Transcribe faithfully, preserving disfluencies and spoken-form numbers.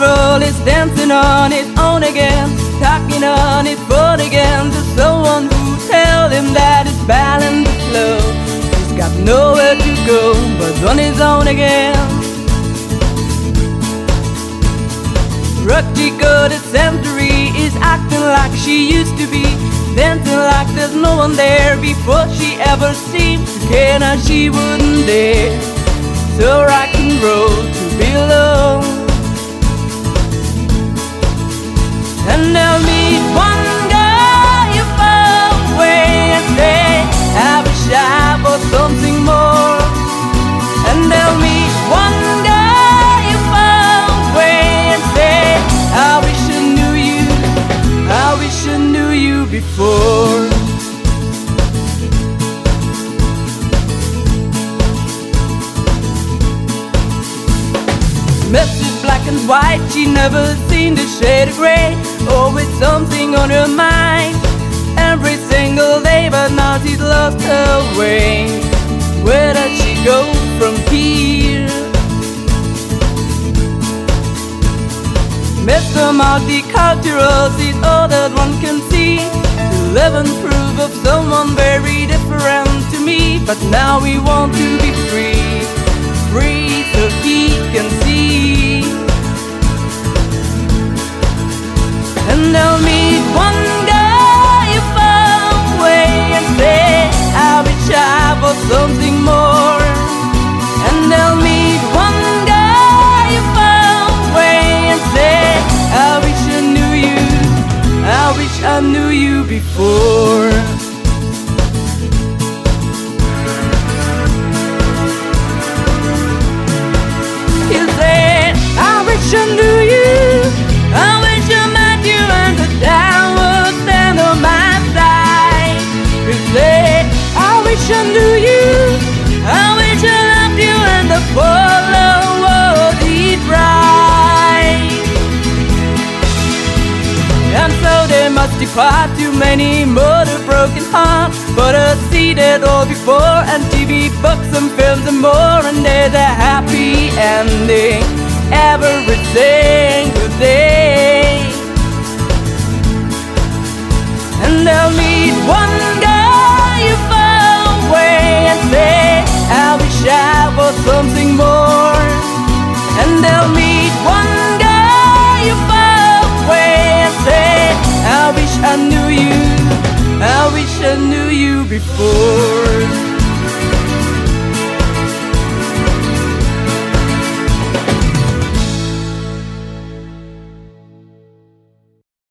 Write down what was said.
roll is dancing on his own again, talking on his phone again to someone who tell him that his balance is slow. He's got nowhere to go but on his own again. Rukiko the Century is acting like she used to be, dancing like there's no one there before she ever seemed to care. Now she wouldn't dare so rock and roll to be alone. And I'll meet one guy you far away and say, I wish I was something more. And I'll meet one guy you far away and say, I wish I knew you, I wish I knew you before. Message black and white, she never seen the shade of grey. Always something on her mind every single day, but now she's lost her way. Where does she go from here? Mister Multicultural sees all that one can see, eleven proof of someone very different to me. But now we want to be free, free so he can see. And I'll meet one guy far away and say, I wish I was something more. And I'll meet one guy far away and say, I wish I knew you, I wish I knew you before. He'll say, I wish I knew you, I wish I met you and the down would stand on my side. He'll say, I wish I knew you, I wish I loved you and the follow would eat right. And so they must depart, too many more to broken heart, but I see that all before, and T V, books and films and more, and there's a happy ending every single day. And I'll meet one guy you far away and say, I wish I was something more. And I'll meet one guy you far away and say, I wish I knew you, I wish I knew you before.